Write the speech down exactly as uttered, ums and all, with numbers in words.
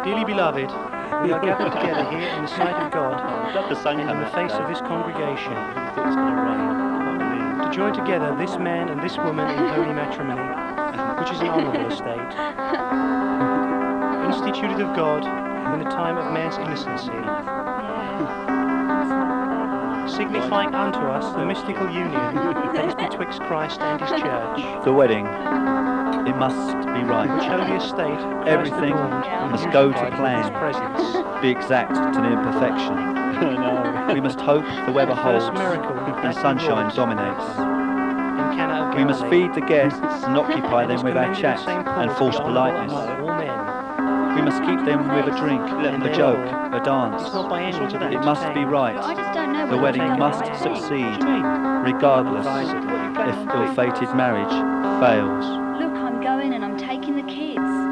Dearly beloved, we are gathered together here in the sight of God Love the sun and in coming the face today. of this congregation I thought it was going to rain. I can't believe. to join together this man and this woman in holy matrimony, which is an honourable estate, instituted of God in the time of man's innocency, signifying unto us the mystical union that is betwixt Christ and his church, The wedding, it must be which right, holy estate Christ Everything adorned and must go to beautified with plan. his presence. be exact to near perfection. No. We must hope the weather The holds first miracle and that he sunshine wrought dominates. in Cana of We must Galilee, feed the guests and occupy and them is with our commended chat of Saint Paul and to false be honourable politeness. among all men. We must keep them with a drink, And a joke, therefore, a dance. It's not by any to be It must be entertained. right. I just don't know The whether wedding to go must away. succeed, What do you mean? regardless Advisedly. if ill-fated marriage fails. Look, I'm going and I'm taking the kids.